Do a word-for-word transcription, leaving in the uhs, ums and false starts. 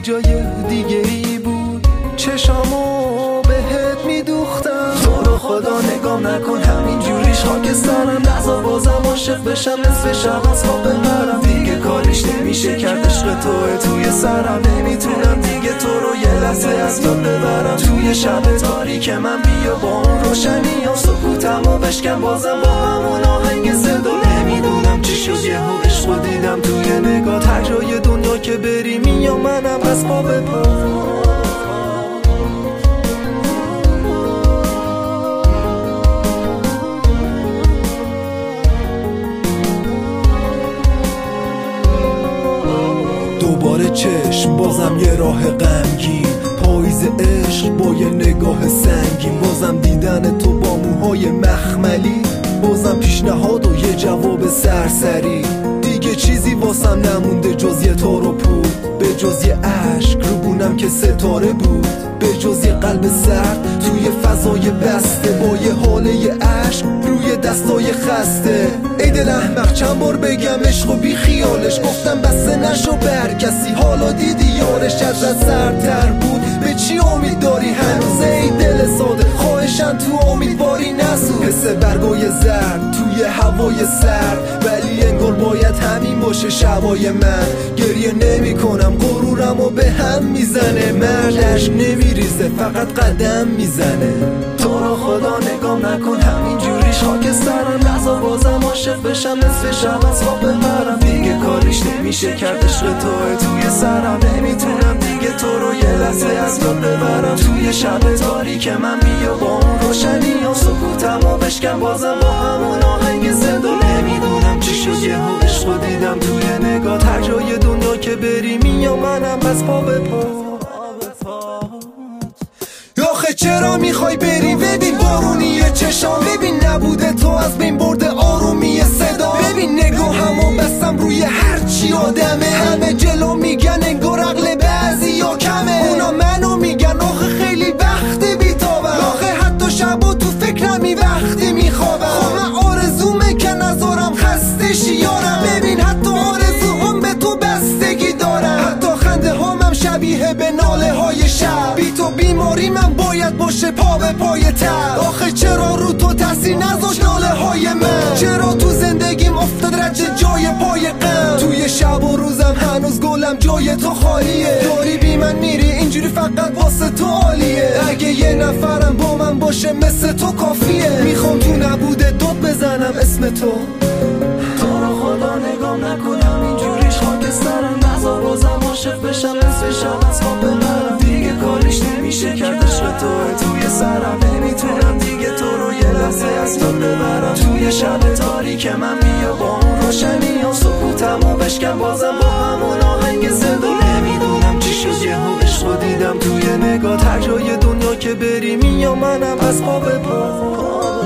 جای دیگه ای بود، چشامو بهت میدوختم. تو رو خدا نگام نکن همین جوریش خاکسترم، نزا بازم عاشق بشم نصف شب از خواب بپرم. دیگه کاریش نمیشه کرد عشق توه توی سرم، نمیتونم دیگه تو رو یه لحظه از یاد ببرم. توی شب تاریک من بیا با اون روشنی ها سکوتمو بشکن بازم با همون آهنگ صدا. نمیدونم چی شد یهو عشقو دیدم توی نگاه، هر جای دنیا که بری میام منم از پا به پا. دوباره چشم بازم یه راه غمگین، پاییز عشق با یه نگاه سنگین، بازم دیدن تو با موهای مخملی، بازم پیشنهاد و یه جواب سرسری. دیگه چیزی واسم نمونده جز یه تار و پود، به جز یه عشق رو بونم که ستاره بود، به جز یه قلب سرد توی فضای بسته، با یه حاله یه عشق روی دستای خسته. ای دل احمق چند بار بگم عشق و بی خیالش، گفتم بسته نشو بر کسی، حالا دیدی یارش ازت سردتر بود. به چی امید داری هنوز ای دل ساده، خواهشن تو امیدواری نسوز. حس برگای زرد توی هوای سرد، ولی انگار باید همین باشه شبای من. گریه نمی کنم غرورم و به هم میزنه، مردش نمیریزه فقط قدم میزنه. تو رو خدا نگام نکن همین جوریش خاکسترم، نزا بازم عاشق بشم نصف شب از خواب بپرم. دیگه کاریش نمیشه کرد عشق توه توی سرم، نمیتونم دیگه تو رو یه لحظه از یاد ببرم. توی شب تاریک من بیا با اون روشنی ها سکوتمو بشکن بازم با همون آهنگ زنده. نمیدونم چی شد یهو عشقو دیدم توی نگاه، هر جای دنیا که بری میام منم از پا به پا. آخه چرا میخوای بری؟ ببین بارونیه چشام، ببین نبوده تو از بین برده آرومی صدا. ببین نگاهمو بستم روی هرچی آدمه، همه جلو میگن انگار عقل بعضی ها کمه، اونا منو میگن آخه خیلی وقت بیتابم. آخه حتی شبا تو فکرمی وقتی میخوابم، خب من آرزومه که نذارم خسته شی یارم. ببین حتی آرزوهم به تو بستگی دارم، حتی خنده هامم شبیه به ناله های شب. بی تو بیماری من باید باشه پا به پای تب. آخه چرا رو تو تاثیر نذاشت ناله های من؟ چرا تو زندگیم افتاد رج جای پای غم؟ توی شب و روزم هنوز گلم جای تو خالیه، داری بی من میری اینجوری فقط واسه تو عالیه. اگه یه نفرم با من باشه مثل تو کافیه، میخوام تو نبوده داد بزنم اسم تو. تو رو خدا نگام نکن همینجوریش خاکسترم، نزا بازم عاشق بشم نصف شب از خواب بپرم. دیگه کاریش نمیشه کرد عشق توه توی سرم، نمیتونم دیگه تو رو یه لحظه از یاد ببرم. توی شب تاریک من بیا با اون روشنی ها سکوتمو بشکن بازم با همون آهنگ زنده. نمیدونم چی شد یهو عشقو دیدم توی نگاه، هر جای دنیا که بری میام منم از پا به پا.